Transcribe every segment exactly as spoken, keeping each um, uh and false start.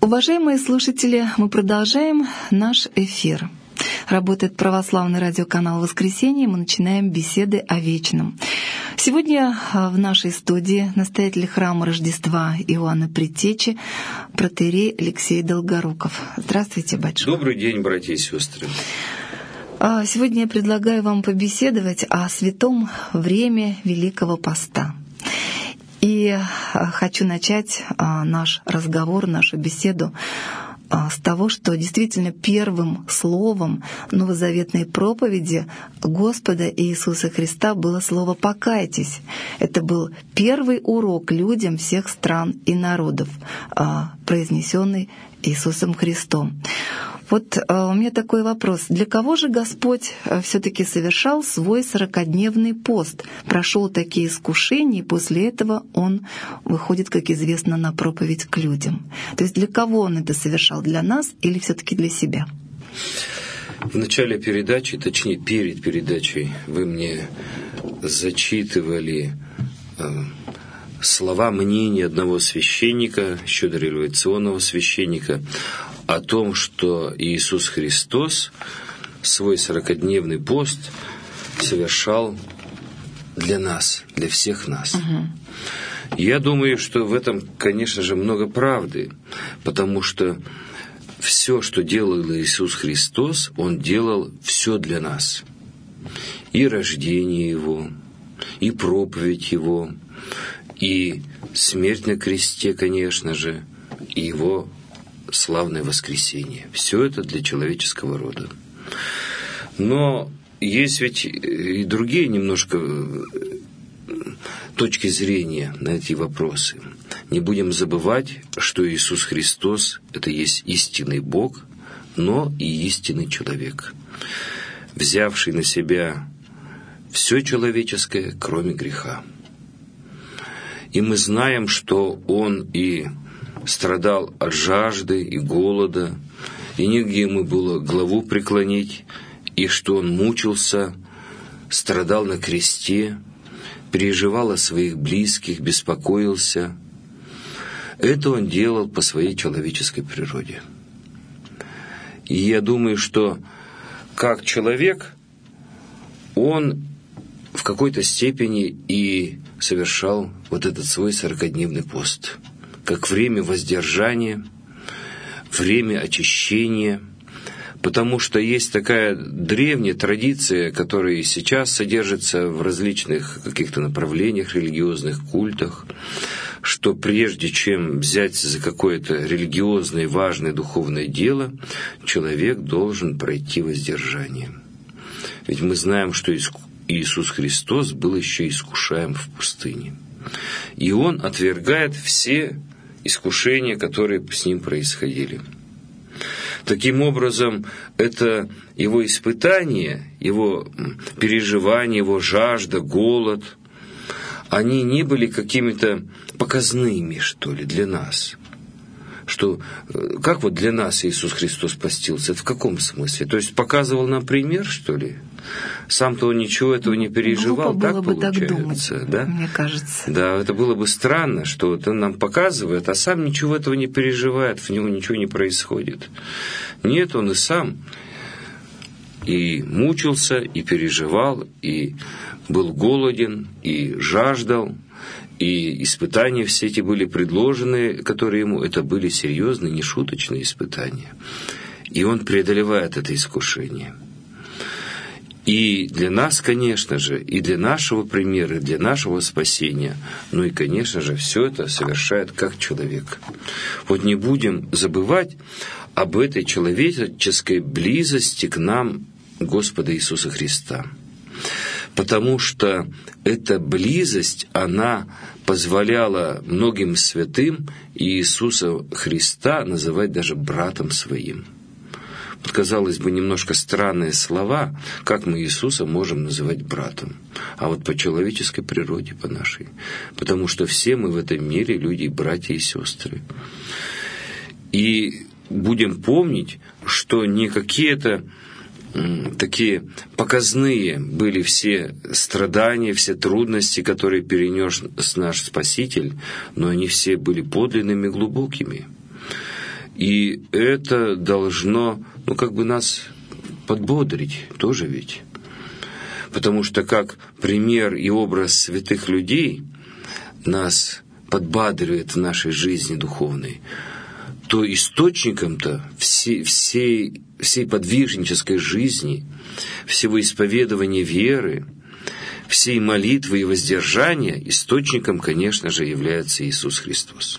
Уважаемые слушатели, мы продолжаем наш эфир. Работает православный радиоканал «Воскресенье», мы начинаем беседы о вечном. Сегодня в нашей студии настоятель храма Рождества Иоанна Предтечи, протоиерей Алексей Долгоруков. Здравствуйте, батюшка. Добрый день, братья и сестры. Сегодня я предлагаю вам побеседовать о святом время Великого Поста. И хочу начать наш разговор, нашу беседу с того, что действительно первым словом новозаветной проповеди Господа Иисуса Христа было слово «покайтесь». Это был первый урок людям всех стран и народов, произнесенный Иисусом Христом. Вот у меня такой вопрос. Для кого же Господь все-таки совершал свой сорокадневный пост? Прошел такие искушения, и после этого Он выходит, как известно, на проповедь к людям. То есть для кого Он это совершал? Для нас или все-таки для себя? В начале передачи, точнее перед передачей, вы мне зачитывали э, слова мнения одного священника, еще дореволюционного священника, о том, что Иисус Христос свой сорокадневный пост совершал для нас, для всех нас. Угу. Я думаю, что в этом, конечно же, много правды, потому что все, что делал Иисус Христос, Он делал все для нас. И рождение Его, и проповедь Его, и смерть на кресте, конечно же, и Его славное воскресение. Все это для человеческого рода. Но есть ведь и другие немножко точки зрения на эти вопросы. Не будем забывать, что Иисус Христос – это есть истинный Бог, но и истинный человек, взявший на себя все человеческое, кроме греха. И мы знаем, что Он и страдал от жажды и голода, и нигде ему было главу преклонить, и что он мучился, страдал на кресте, переживал о своих близких, беспокоился. Это он делал по своей человеческой природе. И я думаю, что как человек, он в какой-то степени и совершал вот этот свой сорокадневный пост, как время воздержания, время очищения, потому что есть такая древняя традиция, которая и сейчас содержится в различных каких-то направлениях, религиозных культах, что прежде чем взяться за какое-то религиозное, важное духовное дело, человек должен пройти воздержание. Ведь мы знаем, что Иисус Христос был еще искушаем в пустыне. И Он отвергает все искушения, которые с Ним происходили. Таким образом, это Его испытания, Его переживания, Его жажда, голод, они не были какими-то показными, что ли, для нас. Что, как вот для нас Иисус Христос постился? Это в каком смысле? То есть показывал нам пример, что ли? Сам-то он ничего этого не переживал, глупо так было бы получается, так думать, да? Мне кажется. Да, это было бы странно, что вот он нам показывает, а сам ничего этого не переживает, в него ничего не происходит. Нет, он и сам и мучился, и переживал, и был голоден, и жаждал, и испытания все эти были предложены, которые ему, это были серьезные, нешуточные испытания. И он преодолевает это искушение. И для нас, конечно же, и для нашего примера, и для нашего спасения, ну и, конечно же, все это совершает как человек. Вот не будем забывать об этой человеческой близости к нам Господа Иисуса Христа. Потому что эта близость, она позволяла многим святым Иисуса Христа называть даже братом своим. Вот, казалось бы, немножко странные слова, как мы Иисуса можем называть братом, а вот по человеческой природе, по нашей. Потому что все мы в этом мире люди, братья и сестры. И будем помнить, что не какие-то такие показные были все страдания, все трудности, которые перенес наш Спаситель, но они все были подлинными, глубокими. И это должно, ну, как бы нас подбодрить тоже ведь. Потому что как пример и образ святых людей нас подбадривает в нашей жизни духовной, то источником-то всей, всей, всей подвижнической жизни, всего исповедования веры, всей молитвы и воздержания, источником, конечно же, является Иисус Христос.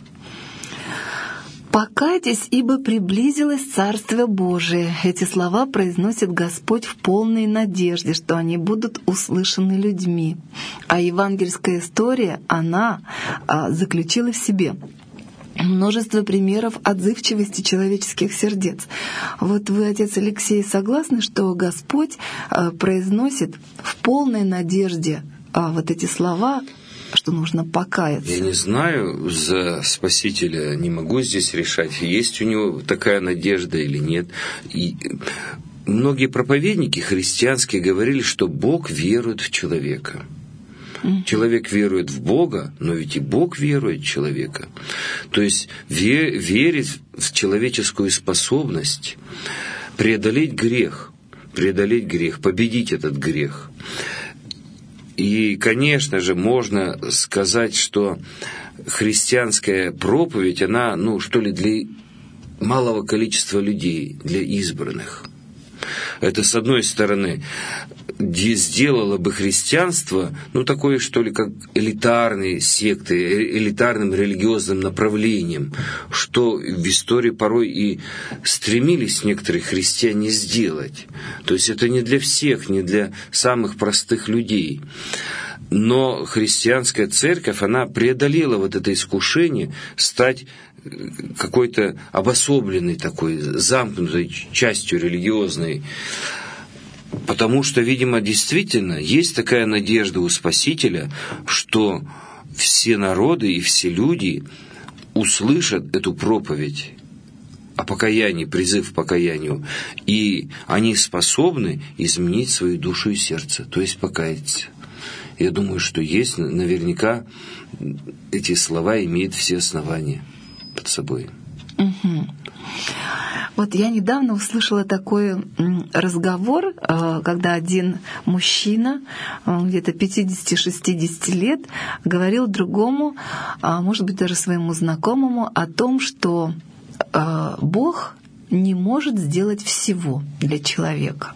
«Покайтесь, ибо приблизилось Царствие Божие». Эти слова произносит Господь в полной надежде, что они будут услышаны людьми. А евангельская история, она а, заключила в себе множество примеров отзывчивости человеческих сердец. Вот вы, отец Алексей, согласны, что Господь а, произносит в полной надежде а, вот эти слова, что нужно покаяться? Я не знаю, за Спасителя не могу здесь решать, есть у него такая надежда или нет. И многие проповедники христианские говорили, что Бог верует в человека. Mm-hmm. Человек верует в Бога, но ведь и Бог верует в человека. То есть ве- верит в человеческую способность преодолеть грех, преодолеть грех, победить этот грех. И, конечно же, можно сказать, что христианская проповедь, она, ну, что ли, для малого количества людей, для избранных. Это, с одной стороны, сделало бы христианство, ну, такое, что ли, как элитарной сектой, элитарным религиозным направлением, что в истории порой и стремились некоторые христиане сделать. То есть это не для всех, не для самых простых людей. Но христианская церковь, она преодолела вот это искушение стать какой-то обособленной такой, замкнутой частью религиозной. Потому что, видимо, действительно есть такая надежда у Спасителя, что все народы и все люди услышат эту проповедь о покаянии, призыв к покаянию, и они способны изменить свою душу и сердце, то есть покаяться. Я думаю, что есть, наверняка эти слова имеют все основания под собой. Угу. Вот я недавно услышала такой разговор, когда один мужчина, где-то пятьдесят-шестьдесят лет, говорил другому, может быть, даже своему знакомому, о том, что Бог не может сделать всего для человека.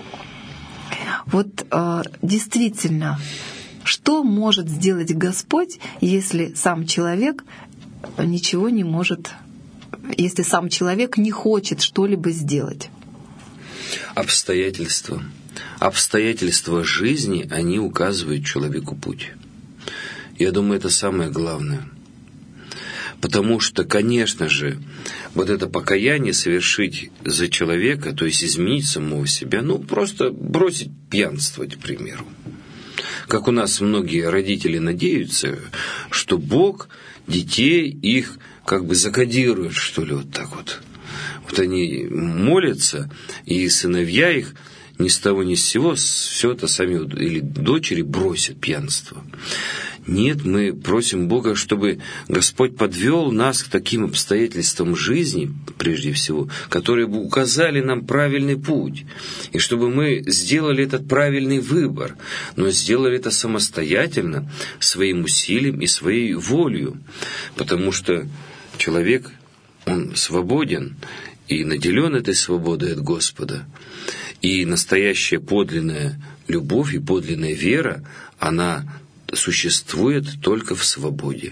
Вот действительно, что может сделать Господь, если сам человек ничего не может, если сам человек не хочет что-либо сделать? Обстоятельства. Обстоятельства жизни, они указывают человеку путь. Я думаю, это самое главное. Потому что, конечно же, вот это покаяние совершить за человека, то есть изменить самого себя, ну, просто бросить пьянствовать, к примеру. Как у нас многие родители надеются, что Бог детей их как бы закодирует, что ли, вот так вот. Вот они молятся, и сыновья их ни с того ни с сего все это сами, или дочери бросят пьянство. Нет, мы просим Бога, чтобы Господь подвел нас к таким обстоятельствам жизни, прежде всего, которые бы указали нам правильный путь, и чтобы мы сделали этот правильный выбор, но сделали это самостоятельно, своим усилием и своей волею, потому что человек, он свободен и наделен этой свободой от Господа, и настоящая подлинная любовь и подлинная вера, она существует только в свободе.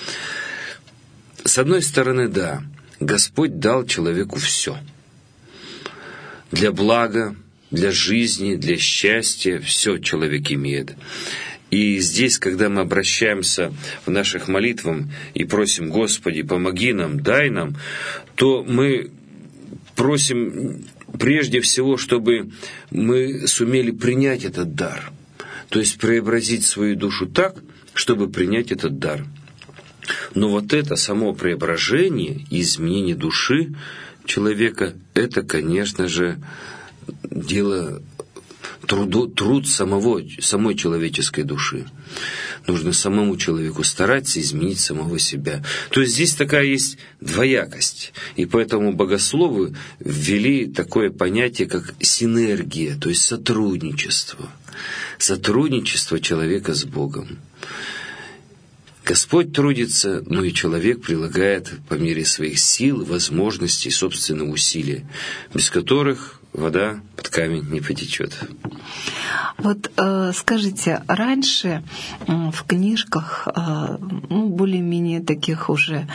С одной стороны, да, Господь дал человеку все. Для блага, для жизни, для счастья, все человек имеет. И здесь, когда мы обращаемся в наших молитвах и просим: Господи, помоги нам, дай нам, то мы просим прежде всего, чтобы мы сумели принять этот дар. То есть преобразить свою душу так, чтобы принять этот дар. Но вот это само преображение и изменение души человека, это, конечно же, дело труду, труд самого, самой человеческой души. Нужно самому человеку стараться изменить самого себя. То есть здесь такая есть двоякость. И поэтому богословы ввели такое понятие, как синергия, то есть сотрудничество. Сотрудничество человека с Богом. Господь трудится, но и человек прилагает по мере своих сил, возможностей, собственного усилия, без которых вода под камень не потечет. Вот э, скажите, раньше э, в книжках, э, ну, более-менее таких уже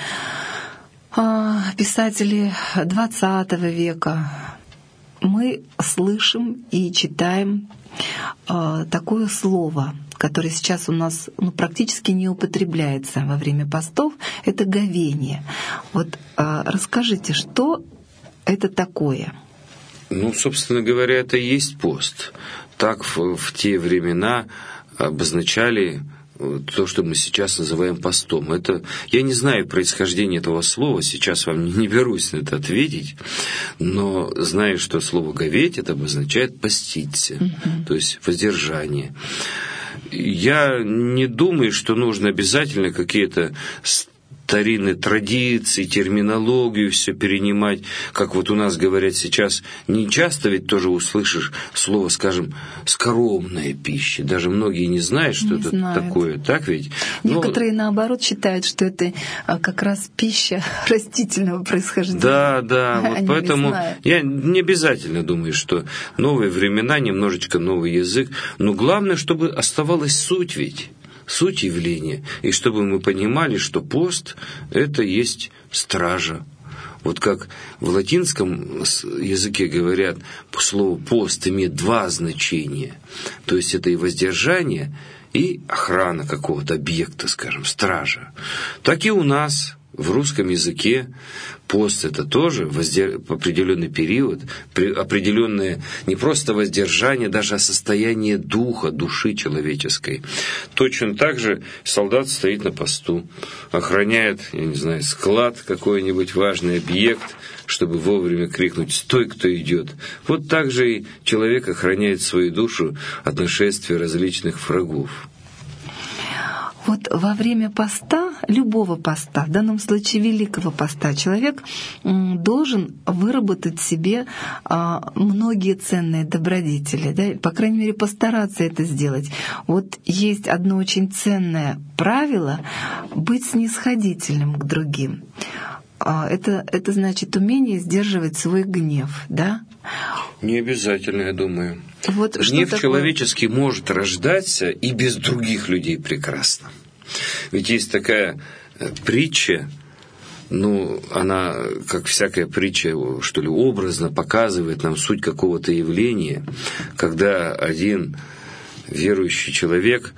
э, писателей двадцатого века, мы слышим и читаем э, такое слово, которое сейчас у нас ну, практически не употребляется во время постов, это говение. Вот э, расскажите, что это такое? Ну, собственно говоря, это и есть пост. Так в, в те времена обозначали то, что мы сейчас называем постом. Это, я не знаю происхождения этого слова, сейчас вам не берусь на это ответить, но знаю, что слово «говеть» это обозначает поститься, mm-hmm. то есть воздержание. Я не думаю, что нужно обязательно какие-то старинные традиции, терминологию все перенимать, как вот у нас говорят сейчас. Не часто ведь тоже услышишь слово, скажем, скоромная пища. Даже многие не знают, что не это знают. Такое. Так ведь? Некоторые, Но... наоборот, считают, что это как раз пища растительного происхождения. Да, да. Вот поэтому я не обязательно думаю, что новые времена, немножечко новый язык. Но главное, чтобы оставалась суть ведь. Суть явления, и чтобы мы понимали, что пост – это есть стража. Вот как в латинском языке говорят, слово «пост» имеет два значения. То есть это и воздержание, и охрана какого-то объекта, скажем, стража. Так и у нас в русском языке пост – это тоже воздер... определенный период, определенное не просто воздержание, даже состояние духа, души человеческой. Точно так же солдат стоит на посту, охраняет, я не знаю, склад, какой-нибудь важный объект, чтобы вовремя крикнуть «Стой, кто идет!». Вот так же и человек охраняет свою душу от нашествия различных врагов. Вот во время поста, любого поста, в данном случае великого поста, человек должен выработать себе многие ценные добродетели, да? По крайней мере, постараться это сделать. Вот есть одно очень ценное правило — быть снисходительным к другим. Это, это значит умение сдерживать свой гнев, да? Не обязательно, я думаю. Вот гнев человеческий может рождаться и без других людей прекрасно. Ведь есть такая притча, ну, она, как всякая притча, что ли, образно показывает нам суть какого-то явления, когда один верующий человек,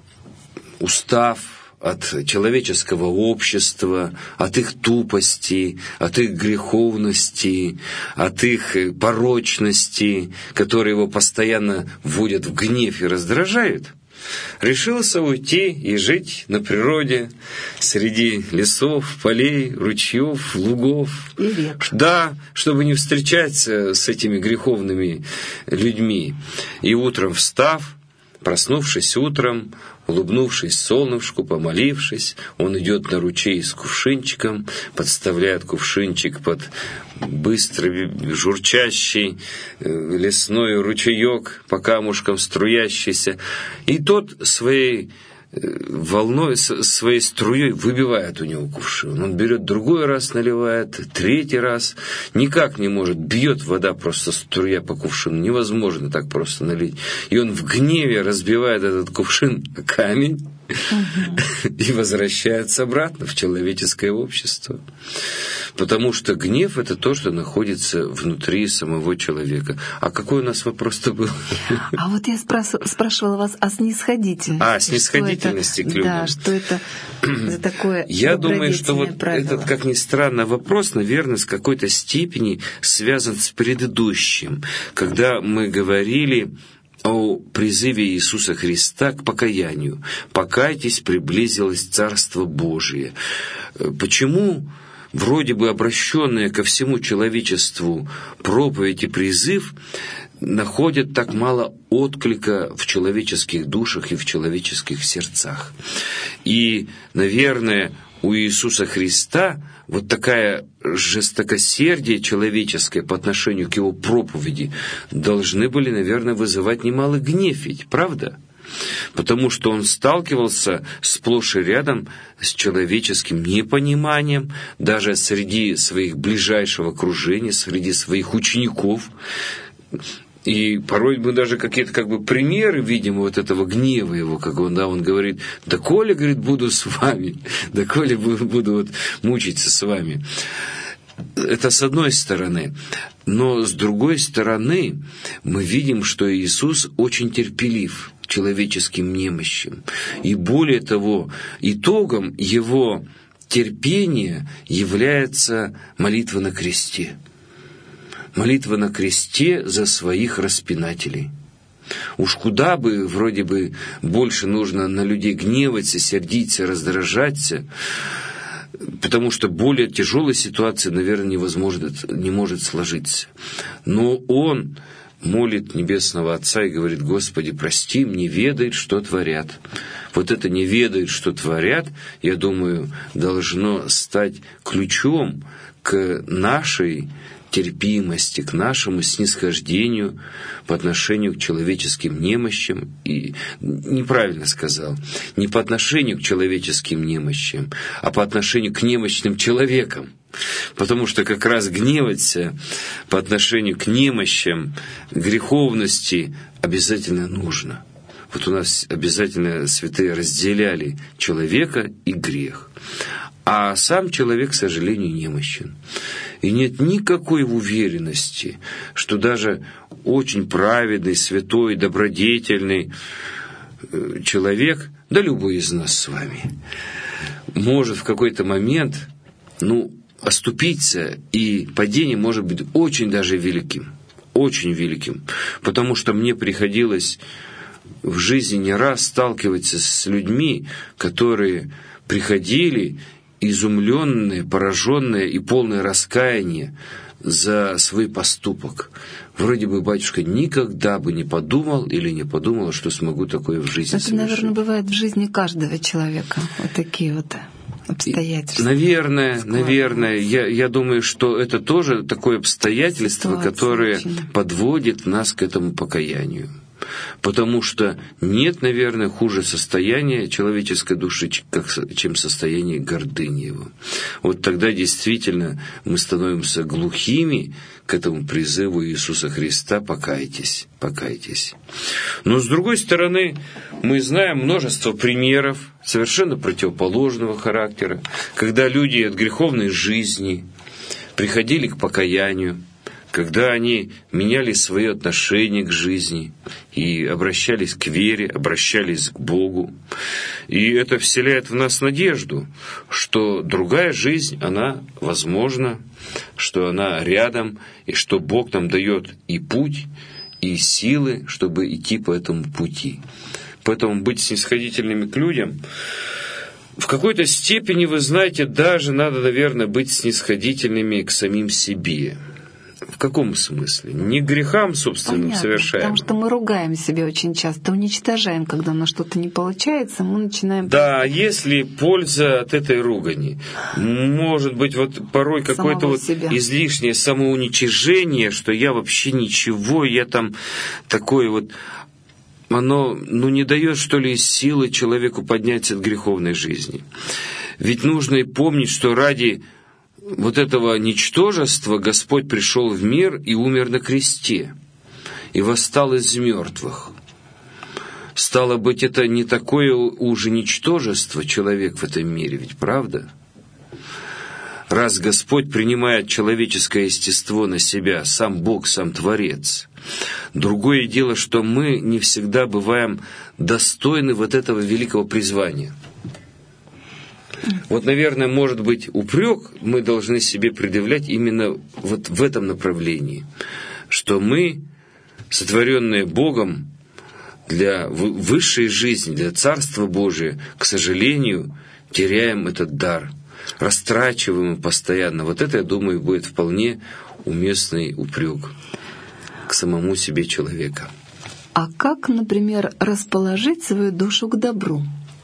устав от человеческого общества, от их тупости, от их греховности, от их порочности, которые его постоянно вводят в гнев и раздражают, решился уйти и жить на природе, среди лесов, полей, ручьев, лугов. И рек. Да, чтобы не встречаться с этими греховными людьми. И утром встав, проснувшись утром, улыбнувшись солнышку, помолившись, он идет на ручей с кувшинчиком, подставляет кувшинчик под быстро журчащий лесной ручеек, по камушкам струящийся, и тот своей волной, своей струей выбивает у него кувшин. Он берет другой раз, наливает, третий раз. Никак не может. Бьет вода просто струя по кувшину. Невозможно так просто налить. И он в гневе разбивает этот кувшин о камень угу. и возвращается обратно в человеческое общество. Потому что гнев – это то, что находится внутри самого человека. А какой у нас вопрос-то был? А вот я спрашивала, спрашивала вас о снисходительности. А, снисходительности к людям. Да, что это за такое Я думаю, что вот правило. Этот, как ни странно, вопрос, наверное, с какой-то степени связан с предыдущим. Когда мы говорили о призыве Иисуса Христа к покаянию. «Покайтесь, приблизилось Царство Божие». Почему вроде бы обращенная ко всему человечеству проповедь и призыв находят так мало отклика в человеческих душах и в человеческих сердцах. И, наверное, у Иисуса Христа вот такая жестокосердие человеческое по отношению к Его проповеди должны были, наверное, вызывать немалый гнев, ведь, правда? Потому что Он сталкивался сплошь и рядом с человеческим непониманием, даже среди своих ближайшего окружения, среди своих учеников. И порой мы даже какие-то как бы примеры видим вот этого гнева его, как он, да, он говорит: «Да коли, говорит, буду с вами, да коли буду вот мучиться с вами». Это с одной стороны. Но с другой стороны мы видим, что Иисус очень терпелив человеческим немощам. И более того, итогом Его терпения является молитва на кресте. Молитва на кресте за своих распинателей. Уж куда бы, вроде бы, больше нужно на людей гневаться, сердиться, раздражаться, потому что более тяжелая ситуация, наверное, невозможно, не может сложиться. Но он молит Небесного Отца и говорит: «Господи, прости им, не ведают, что творят». Вот это «не ведают, что творят», я думаю, должно стать ключом к нашей терпимости, к нашему снисхождению по отношению к человеческим немощам. И неправильно сказал, не по отношению к человеческим немощам, а по отношению к немощным человекам. Потому что как раз гневаться по отношению к немощам, греховности обязательно нужно. Вот у нас обязательно святые разделяли человека и грех. А сам человек, к сожалению, немощен. И нет никакой уверенности, что даже очень праведный, святой, добродетельный человек, да любой из нас с вами, может в какой-то момент, ну, оступиться, и падение может быть очень даже великим, очень великим. Потому что мне приходилось в жизни не раз сталкиваться с людьми, которые приходили изумленные, пораженные и полное раскаяние за свой поступок. Вроде бы батюшка никогда бы не подумал или не подумала, что смогу такое в жизни Это, совершить. наверное, бывает в жизни каждого человека. Вот такие вот обстоятельства. Наверное, наверное. Я, я думаю, что это тоже такое обстоятельство, Ситуация которое очень. подводит нас к этому покаянию. Потому что нет, наверное, хуже состояния человеческой души, чем состояние гордыни его. Вот тогда действительно мы становимся глухими к этому призыву Иисуса Христа: «Покайтесь, покайтесь». Но с другой стороны, мы знаем множество примеров совершенно противоположного характера, когда люди от греховной жизни приходили к покаянию, когда они меняли свои отношения к жизни и обращались к вере, обращались к Богу. И это вселяет в нас надежду, что другая жизнь, она возможна, что она рядом, и что Бог нам дает и путь, и силы, чтобы идти по этому пути. Поэтому быть снисходительными к людям, в какой-то степени, вы знаете, даже надо, наверное, быть снисходительными к самим себе. В каком смысле? Не к грехам собственным Понятно, совершаем. Потому что мы ругаем себя очень часто, уничтожаем, когда у нас что-то не получается, мы начинаем... Да, если польза от этой ругани, может быть, вот порой какое-то вот излишнее самоуничижение, что я вообще ничего, я там такой вот... Оно, ну, не дает, что ли, силы человеку подняться от греховной жизни. Ведь нужно и помнить, что ради вот этого ничтожества Господь пришел в мир и умер на кресте, и восстал из мертвых. Стало быть, это не такое уже ничтожество человек в этом мире, ведь правда? Раз Господь принимает человеческое естество на себя, сам Бог, сам Творец. Другое дело, что мы не всегда бываем достойны вот этого великого призвания. Вот, наверное, может быть, упрек мы должны себе предъявлять именно вот в этом направлении, что мы, сотворенные Богом для высшей жизни, для Царства Божия, к сожалению, теряем этот дар, растрачиваем его постоянно. Вот это, я думаю, будет вполне уместный упрек. к самому себе человека. А как, например, расположить свою душу к добру?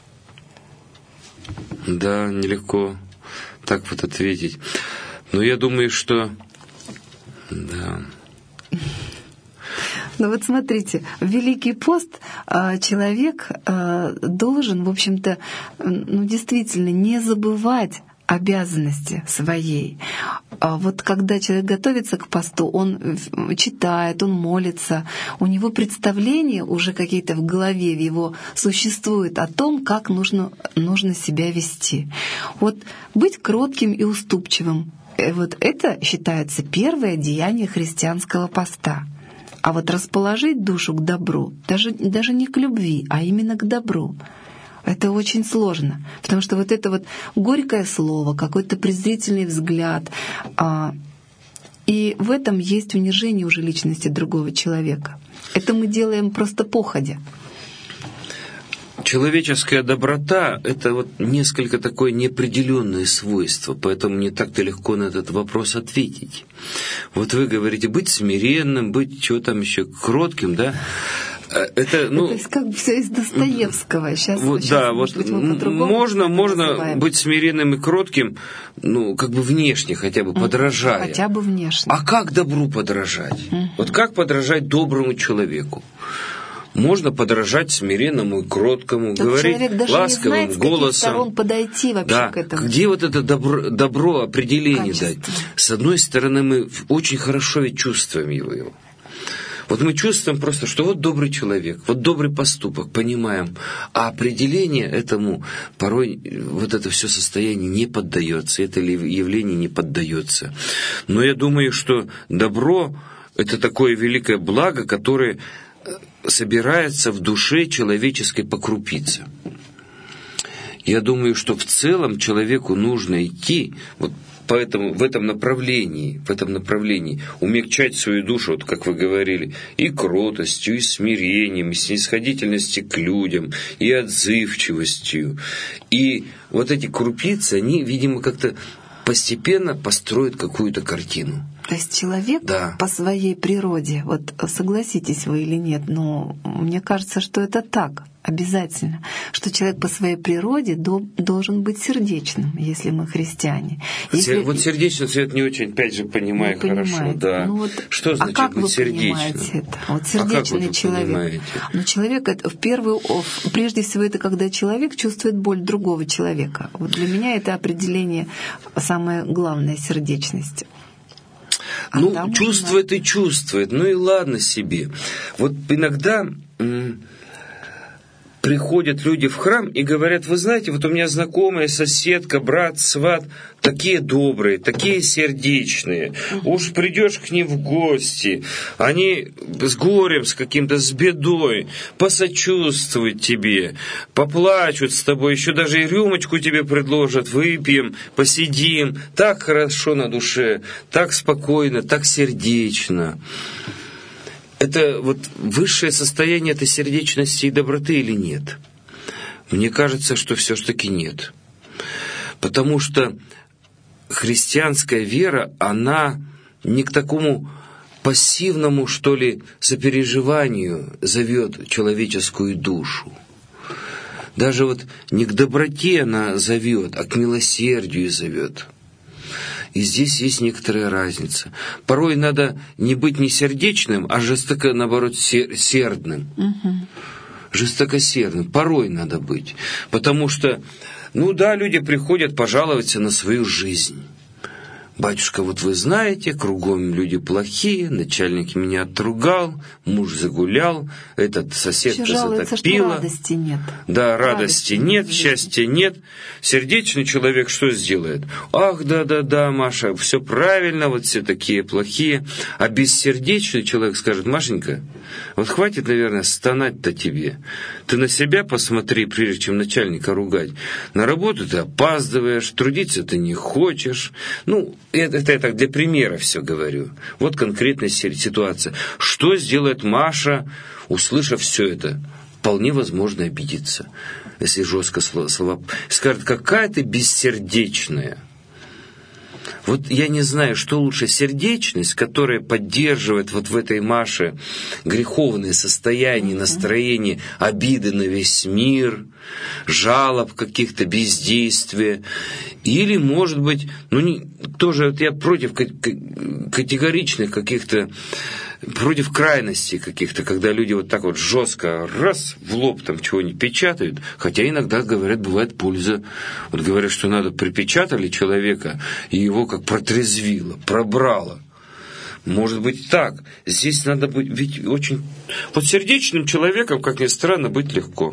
Да, нелегко так вот ответить. Но я думаю, что... Да... Ну вот смотрите, в Великий пост человек должен, в общем-то, ну действительно не забывать обязанности своей. Вот когда человек готовится к посту, он читает, он молится, у него представления уже какие-то в голове в его существуют о том, как нужно, нужно себя вести. Вот быть кротким и уступчивым, вот это считается первое деяние христианского поста. А вот расположить душу к добру, даже, даже не к любви, а именно к добру, это очень сложно. Потому что вот это вот горькое слово, какой-то презрительный взгляд, а, и в этом есть унижение уже личности другого человека. Это мы делаем просто походя. Человеческая доброта — это вот несколько такое неопределенное свойство, поэтому не так-то легко на этот вопрос ответить. Вот вы говорите, быть смиренным, быть чего там еще, кротким, да? Это, ну, то есть как бы все из Достоевского. Сейчас, вот, сейчас, да, может вот быть, мы по-другому можно, можно называем. быть смиренным и кротким, ну, как бы внешне хотя бы, подражая. Хотя бы внешне. А как добру подражать? Mm-hmm. Вот как подражать доброму человеку? Можно подражать смиренному и кроткому, так говорить даже ласковым не знает, голосом. С каких сторон подойти вообще да. к этому. Где вот это добро, добро определение Качество. дать? С одной стороны, мы очень хорошо ведь чувствуем его. Вот мы чувствуем просто, что вот добрый человек, вот добрый поступок, понимаем, а определение этому порой вот это все состояние не поддается, это явление не поддается. Но я думаю, что добро — это такое великое благо, которое собирается в душе человеческой по крупице. Я думаю, что в целом человеку нужно идти вот поэтому в этом направлении, в этом направлении умягчать свою душу, вот как вы говорили, и кротостью, и смирением, и снисходительностью к людям, и отзывчивостью. И вот эти крупицы, они, видимо, как-то постепенно построят какую-то картину. То есть человек да. по своей природе, вот согласитесь вы или нет, но мне кажется, что это так, обязательно, что человек по своей природе до, должен быть сердечным, если мы христиане. Если... Вот сердечность я не очень, опять же, понимаю не хорошо. Да. Ну, вот, что значит а как быть вы сердечным? Понимаете это? Вот сердечный а как вы человек. Понимаете? Но человек это в первую, прежде всего, это когда человек чувствует боль другого человека. Вот для меня это определение самое главное сердечности. А ну, чувствует можно... и чувствует, ну и ладно себе. Вот иногда м- приходят люди в храм и говорят, вы знаете, вот у меня знакомая, соседка, брат, сват, такие добрые, такие сердечные. Уж придешь к ним в гости, они с горем, с каким-то, с бедой, посочувствуют тебе, поплачут с тобой, еще даже и рюмочку тебе предложат, выпьем, посидим. Так хорошо на душе, так спокойно, так сердечно. Это вот высшее состояние этой сердечности и доброты или нет? Мне кажется, что все-таки нет. Потому что христианская вера, она не к такому пассивному, что ли, сопереживанию зовет человеческую душу. Даже вот не к доброте она зовет, а к милосердию зовет. И здесь есть некоторая разница. Порой надо не быть не сердечным, а жестоко, наоборот, сердным. Угу. Жестокосердным. Порой надо быть. Потому что, ну да, люди приходят пожаловаться на свою жизнь. Батюшка, вот вы знаете, кругом люди плохие, начальник меня отругал, муж загулял, этот соседка жалуется, затопила. Что радости нет. Да, радости, радости нет, счастья нет. Сердечный человек что сделает? Ах, да-да-да, Маша, все правильно, вот все такие плохие. А бессердечный человек скажет, Машенька, вот хватит, наверное, стонать-то тебе. Ты на себя посмотри, прежде чем начальника ругать. На работу ты опаздываешь, трудиться ты не хочешь. Ну, это, это я так для примера все говорю. Вот конкретная ситуация. Что сделает Маша, услышав все это? Вполне возможно обидеться, если жестко слова. Скажет, какая ты бессердечная. Вот я не знаю, что лучше: сердечность, которая поддерживает вот в этой Маше греховное состояние, настроение обиды на весь мир, жалоб каких-то, бездействия, или, может быть, ну, не, тоже вот я против категоричных каких-то, против крайностей каких-то, когда люди вот так вот жестко раз в лоб там чего-нибудь печатают, хотя иногда, говорят, бывает польза. Вот говорят, что надо припечатали человека, и его как протрезвило, пробрало. Может быть так. Здесь надо быть, ведь очень... Вот сердечным человеком, как ни странно, быть легко.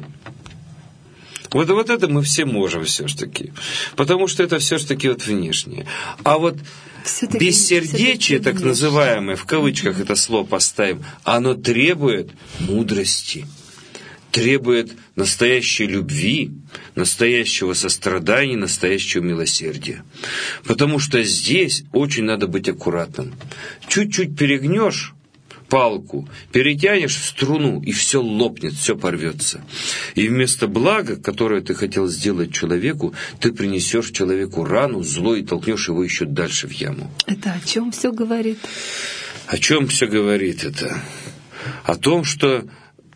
Вот, вот это мы все можем все-таки. Потому что это все-таки вот внешнее. А вот все-таки, бессердечие, так называемое, в кавычках это слово поставим, оно требует мудрости, требует настоящей любви, настоящего сострадания, настоящего милосердия. Потому что здесь очень надо быть аккуратным. Чуть-чуть перегнешь палку, перетянешь в струну, и все лопнет, все порвется. И вместо блага, которое ты хотел сделать человеку, ты принесешь человеку рану, зло, и толкнешь его еще дальше в яму. Это о чем все говорит? О чем все говорит это? О том, что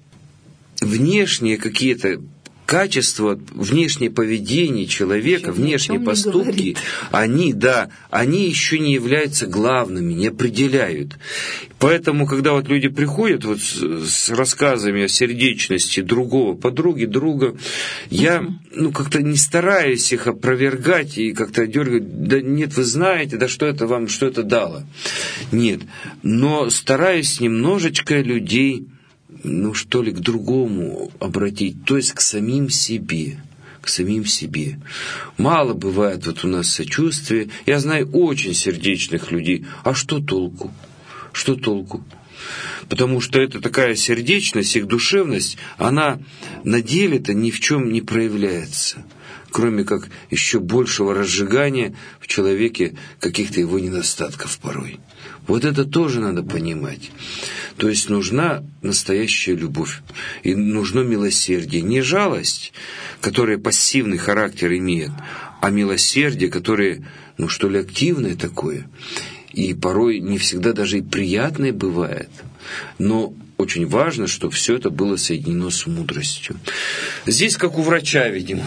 внешние какие-то качества, внешнее поведение человека, внешние поступки, они, да, они еще не являются главными, не определяют. Поэтому, когда вот люди приходят вот с, с рассказами о сердечности другого, подруги, друга, я, ну, как-то не стараюсь их опровергать и как-то дергать, да нет, вы знаете, да что это вам, что это дало. Нет, но стараюсь немножечко людей, ну, что ли, к другому обратить, то есть к самим себе, к самим себе. Мало бывает вот у нас сочувствия. Я знаю очень сердечных людей. А что толку? Что толку? Потому что это такая сердечность, их душевность, она на деле-то ни в чем не проявляется, кроме как еще большего разжигания в человеке каких-то его недостатков порой. Вот это тоже надо понимать. То есть нужна настоящая любовь, и нужно милосердие. Не жалость, которая пассивный характер имеет, а милосердие, которое, ну что ли, активное такое, и порой не всегда даже и приятное бывает. Но очень важно, чтобы все это было соединено с мудростью. Здесь как у врача, видимо.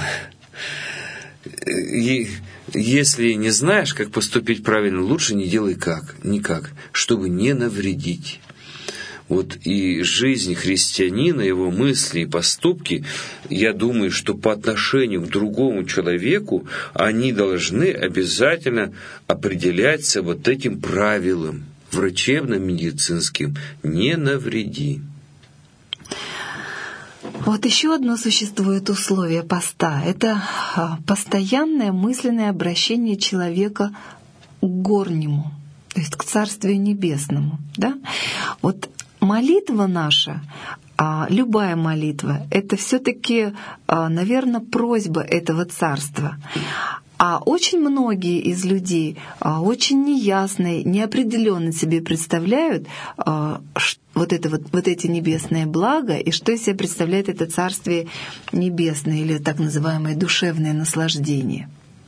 И если не знаешь, как поступить правильно, лучше не делай как, никак, чтобы не навредить. Вот и жизнь христианина, его мысли и поступки, я думаю, что по отношению к другому человеку они должны обязательно определяться вот этим правилом врачебно-медицинским: не навреди. Вот еще одно существует условие поста. Это постоянное мысленное обращение человека к горнему, то есть к Царствию Небесному. Да? Вот молитва наша, любая молитва, это все-таки, наверное, просьба этого Царства. А очень многие из людей очень неясно, неопределенно себе представляют вот, это вот, вот эти небесные блага и что из себя представляет это Царствие Небесное или так называемое душевное наслаждение.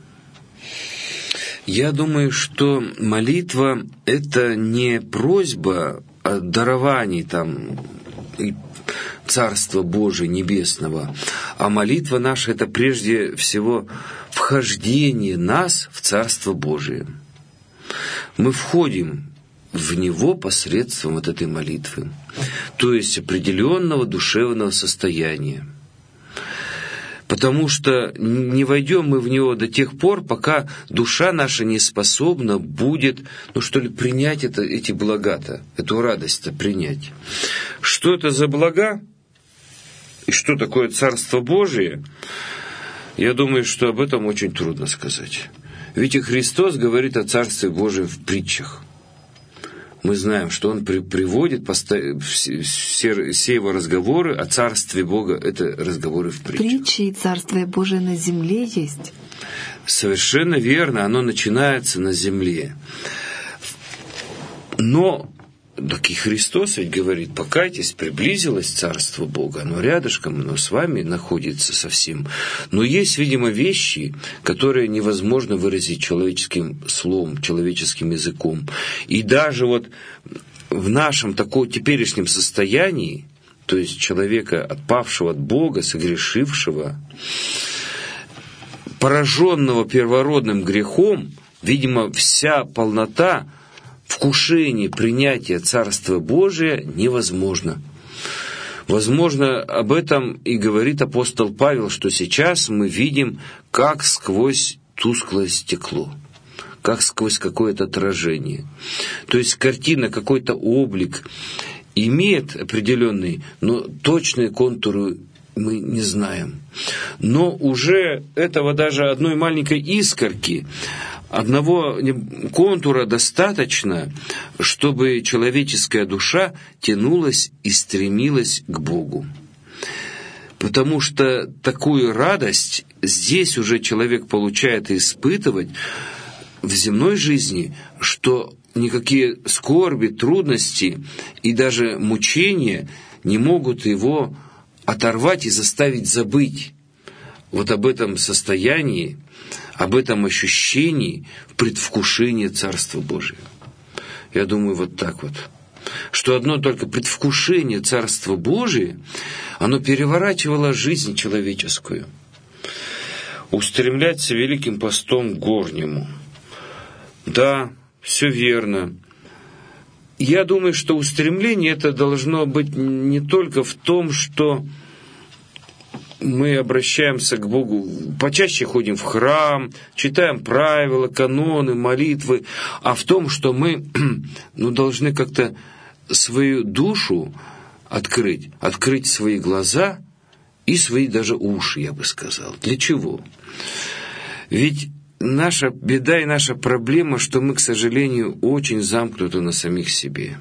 Я думаю, что молитва — это не просьба о даровании там Царства Божия Небесного, а молитва наша — это прежде всего вхождение нас в Царство Божие. Мы входим в него посредством вот этой молитвы, то есть определенного душевного состояния. Потому что не войдем мы в него до тех пор, пока душа наша не способна будет, ну что ли, принять это, эти блага-то, эту радость-то принять. Что это за блага? И что такое Царство Божие? Я думаю, что об этом очень трудно сказать. Ведь и Христос говорит о Царстве Божьем в притчах. Мы знаем, что Он при, приводит все, все его разговоры о Царстве Бога, это разговоры в притчах. Притчи и Царствие Божие на земле есть. Совершенно верно, оно начинается на земле. Но Так и Христос ведь говорит: покайтесь, приблизилось Царство Бога, оно рядышком, оно с вами находится совсем. Но есть, видимо, вещи, которые невозможно выразить человеческим словом, человеческим языком. И даже вот в нашем таком теперешнем состоянии, то есть человека, отпавшего от Бога, согрешившего, пораженного первородным грехом, видимо, вся полнота вкушение принятия Царства Божия невозможно. Возможно, об этом и говорит апостол Павел, что сейчас мы видим, как сквозь тусклое стекло, как сквозь какое-то отражение. То есть картина, какой-то облик имеет определенный, но точные контуры мы не знаем. Но уже этого даже одной маленькой искорки, одного контура достаточно, чтобы человеческая душа тянулась и стремилась к Богу. Потому что такую радость здесь уже человек получает и испытывать в земной жизни, что никакие скорби, трудности и даже мучения не могут его оторвать и заставить забыть вот об этом состоянии, об этом ощущении в предвкушении Царства Божия. Я думаю, вот так вот. Что одно только предвкушение Царства Божия, оно переворачивало жизнь человеческую. Устремляться великим постом к горнему. Да, все верно. Я думаю, что устремление это должно быть не только в том, что мы обращаемся к Богу, почаще ходим в храм, читаем правила, каноны, молитвы, а в том, что мы ну, должны как-то свою душу открыть, открыть свои глаза и свои даже уши, я бы сказал. Для чего? Ведь наша беда и наша проблема, что мы, к сожалению, очень замкнуты на самих себе.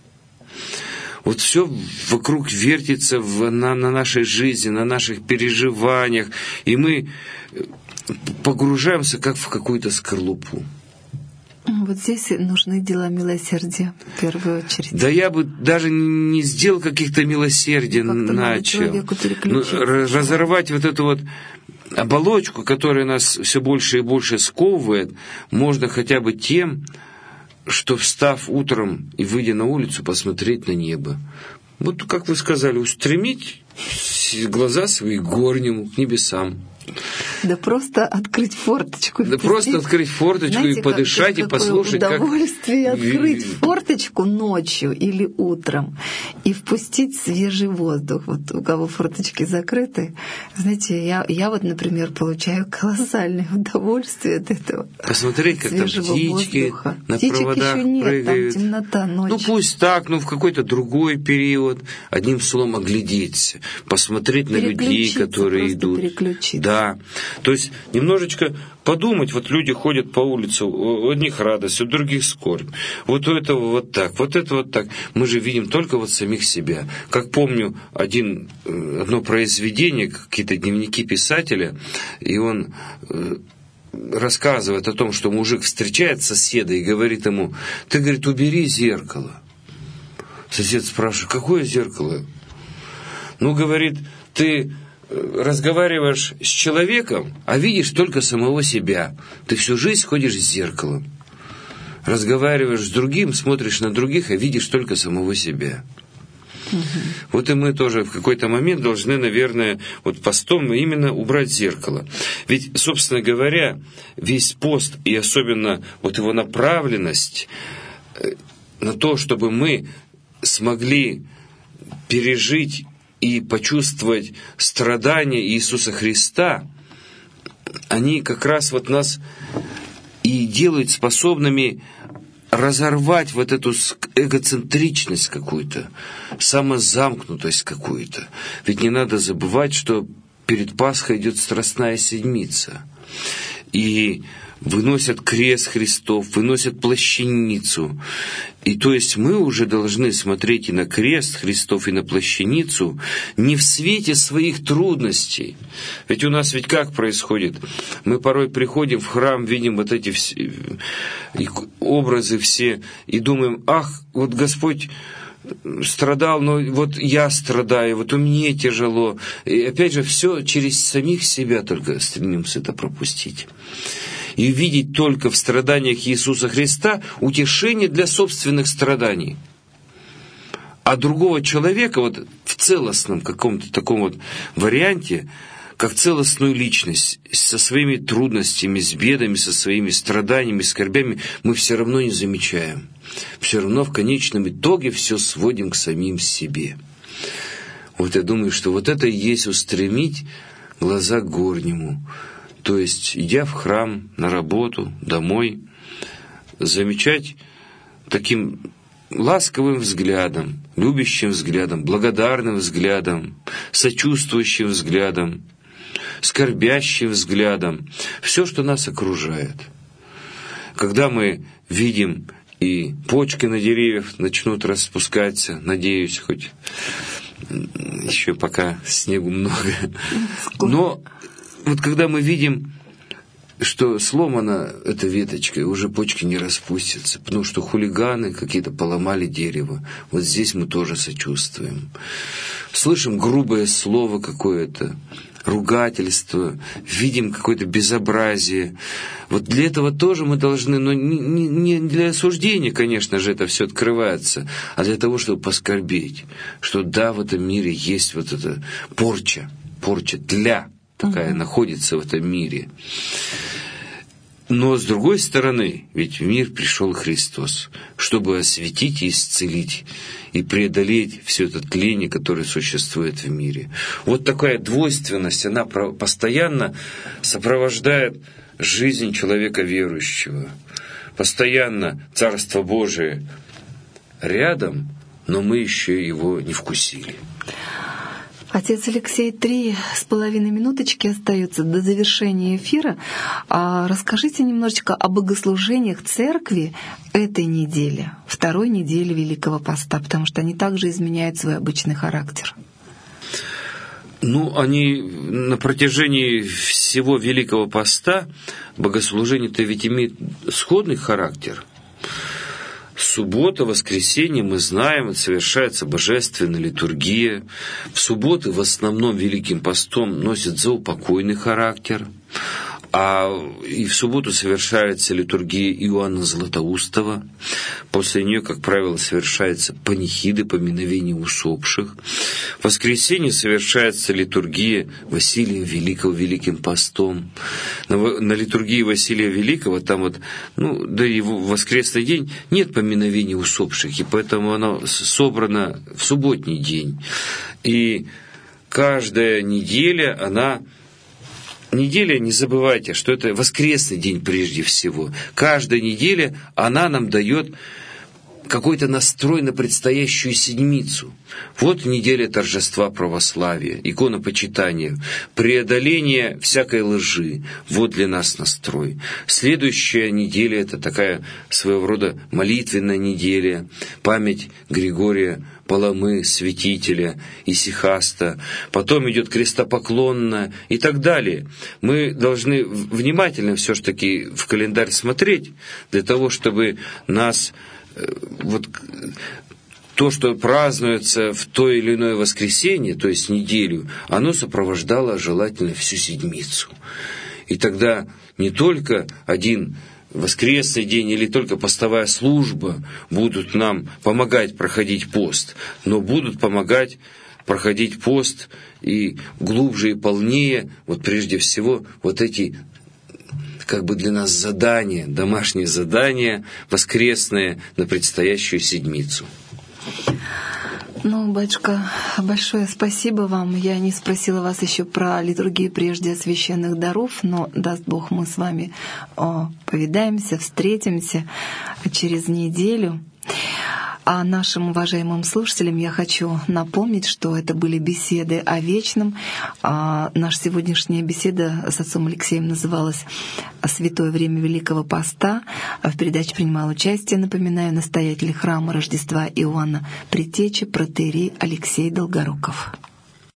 Вот все вокруг вертится в, на, на нашей жизни, на наших переживаниях, и мы погружаемся как в какую-то скорлупу. Вот здесь нужны дела милосердия в первую очередь. Да я бы даже не сделал каких-то милосердий, начал. Ну, разорвать вот эту вот оболочку, которая нас все больше и больше сковывает, можно хотя бы тем, что, встав утром и выйдя на улицу, посмотреть на небо. Вот, как вы сказали, устремить глаза свои к горнему, к небесам. Да просто открыть форточку. Да просто открыть форточку. Знаете, и подышать, и послушать. Какое удовольствие как... открыть форточку ночью или утром и впустить свежий воздух. Вот у кого форточки закрыты, знаете, я, я вот, например, получаю колоссальное удовольствие от этого. Посмотреть, как там птички воздуха. На Птичек проводах еще нет, прыгают. Там темнота, ночь. Ну пусть так, но в какой-то другой период. Одним словом, оглядеться, посмотреть на людей, которые идут. Да. То есть немножечко подумать, вот люди ходят по улице, у одних радость, у других скорбь. Вот у этого вот так, вот это вот так. Мы же видим только вот самих себя. Как помню один, одно произведение, какие-то дневники писателя, и он рассказывает о том, что мужик встречает соседа и говорит ему: ты, говорит, убери зеркало. Сосед спрашивает: какое зеркало? Ну, говорит, ты разговариваешь с человеком, а видишь только самого себя. Ты всю жизнь ходишь с зеркалом. Разговариваешь с другим, смотришь на других, а видишь только самого себя. Угу. Вот и мы тоже в какой-то момент должны, наверное, вот постом именно убрать зеркало. Ведь, собственно говоря, весь пост и особенно вот его направленность на то, чтобы мы смогли пережить и почувствовать страдания Иисуса Христа, они как раз вот нас и делают способными разорвать вот эту эгоцентричность какую-то, самозамкнутость какую-то. Ведь не надо забывать, что перед Пасхой идет Страстная Седмица. И выносят крест Христов, выносят плащаницу. И то есть мы уже должны смотреть и на крест Христов, и на плащаницу не в свете своих трудностей. Ведь у нас ведь как происходит? Мы порой приходим в храм, видим вот эти все образы все, и думаем: ах, вот Господь страдал, но вот я страдаю, вот мне тяжело. И опять же, все через самих себя только стремимся это пропустить. И видеть только в страданиях Иисуса Христа утешение для собственных страданий. А другого человека вот в целостном каком-то таком вот варианте, как целостную личность, со своими трудностями, с бедами, со своими страданиями, скорбями, мы все равно не замечаем. Все равно в конечном итоге все сводим к самим себе. Вот я думаю, что вот это и есть устремить глаза к горнему. То есть, идя в храм, на работу, домой, замечать таким ласковым взглядом, любящим взглядом, благодарным взглядом, сочувствующим взглядом, скорбящим взглядом все, что нас окружает. Когда мы видим, и почки на деревьях начнут распускаться, надеюсь, хоть еще пока снегу много, но вот когда мы видим, что сломана эта веточка, и уже почки не распустятся, потому что хулиганы какие-то поломали дерево, вот здесь мы тоже сочувствуем. Слышим грубое слово какое-то, ругательство, видим какое-то безобразие. Вот для этого тоже мы должны, но не, не для осуждения, конечно же, это все открывается, а для того, чтобы поскорбеть, что да, в этом мире есть вот эта порча, порча тля такая, uh-huh. находится в этом мире. Но с другой стороны, ведь в мир пришел Христос, чтобы осветить и исцелить, и преодолеть все это тление, которое существует в мире. Вот такая двойственность, она постоянно сопровождает жизнь человека верующего. Постоянно Царство Божие рядом, но мы еще его не вкусили. Отец Алексей, три с половиной минуточки остаются до завершения эфира. А расскажите немножечко о богослужениях церкви этой недели, второй недели Великого Поста, потому что они также изменяют свой обычный характер. Ну, они на протяжении всего Великого Поста, богослужения-то ведь имеют сходный характер. Суббота, воскресенье, мы знаем, совершается божественная литургия. В субботы в основном Великим Постом носит заупокойный характер. А и в субботу совершается литургия Иоанна Златоустова. После нее, как правило, совершается панихиды, поминовение усопших. В воскресенье совершается литургия Василия Великого Великим Постом. На, на литургии Василия Великого там вот, ну, да и в воскресный день нет поминовения усопших, и поэтому оно собрано в субботний день. И каждая неделя, она... Неделя, не забывайте, что это воскресный день прежде всего. Каждая неделя, она нам дает какой-то настрой на предстоящую седмицу. Вот неделя торжества православия, иконопочитания, преодоление всякой лжи. Вот для нас настрой. Следующая неделя — это такая своего рода молитвенная неделя, память Григория Паламы, святителя, исихаста, потом идет крестопоклонная и так далее. Мы должны внимательно все-таки в календарь смотреть, для того, чтобы нас вот то, что празднуется в то или иное воскресенье, то есть неделю, оно сопровождало желательно всю седмицу. И тогда не только один воскресный день или только постовая служба будут нам помогать проходить пост, но будут помогать проходить пост и глубже и полнее, вот прежде всего, вот эти как бы для нас задания, домашние задания, воскресные на предстоящую седмицу. Ну, батюшка, большое спасибо вам. Я не спросила вас еще про литургию прежде священных даров, но, даст Бог, мы с вами о, повидаемся, встретимся через неделю. А нашим уважаемым слушателям я хочу напомнить, что это были беседы о вечном. А наша сегодняшняя беседа с отцом Алексеем называлась «Святое время Великого Поста». В передаче принимал участие, напоминаю, настоятель храма Рождества Иоанна Предтечи протоиерей Алексей Долгоруков.